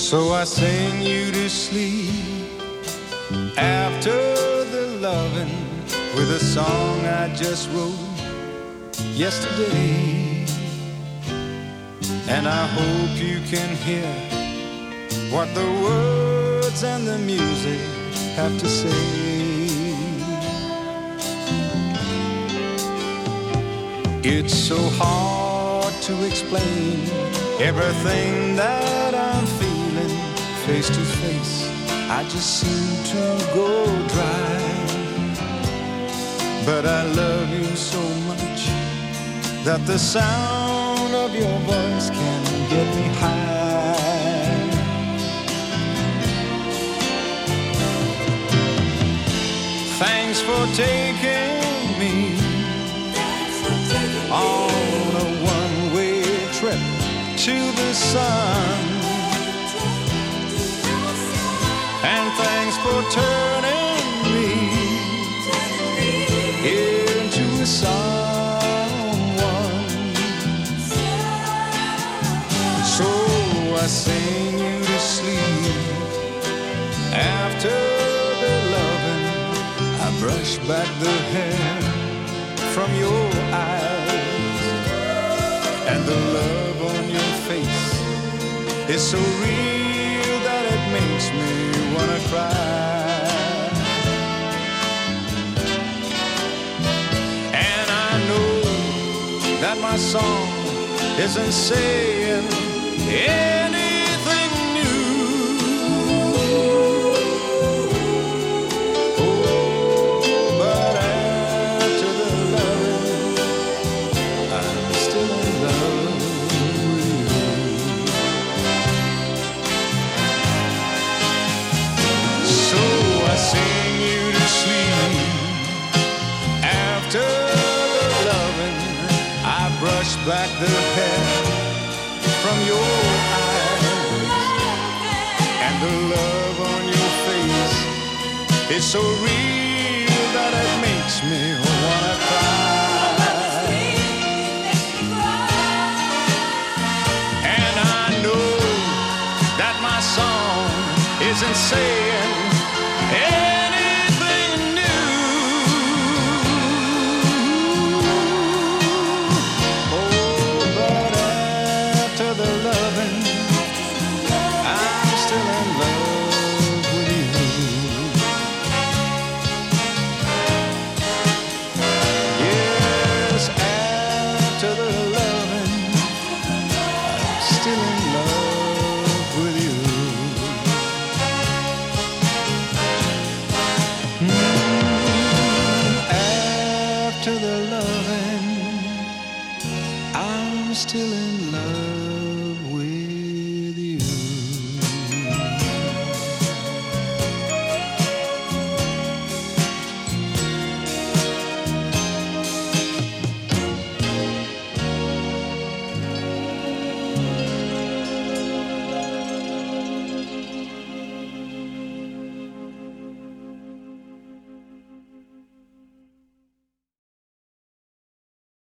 So I sing you to sleep after the loving with a song I just wrote yesterday. And I hope you can hear what the words and the music have to say. It's so hard to explain everything that I'm feeling face to face. I just seem to go dry. But I love you so much that the sound of your voice can get me high. Thanks for taking me on a one-way trip to the sun. And thanks for turning me into a someone. So I sing you to sleep after the loving. I brush back the hair from your eyes, and the love on your face is so real that it makes me wanna cry. And I know that my song isn't saying anything new. Oh, but after the loving, I'm still in love with you. So I sing you to sleep after the loving. I brush back the hair from your eyes, and the love on your face is so real that it makes me wanna cry. And I know that my song isn't saying anything new. Oh, but after the loving, I'm still in love with you. Yes, after the loving, I'm still in love with you. After the loving, I'm still in love.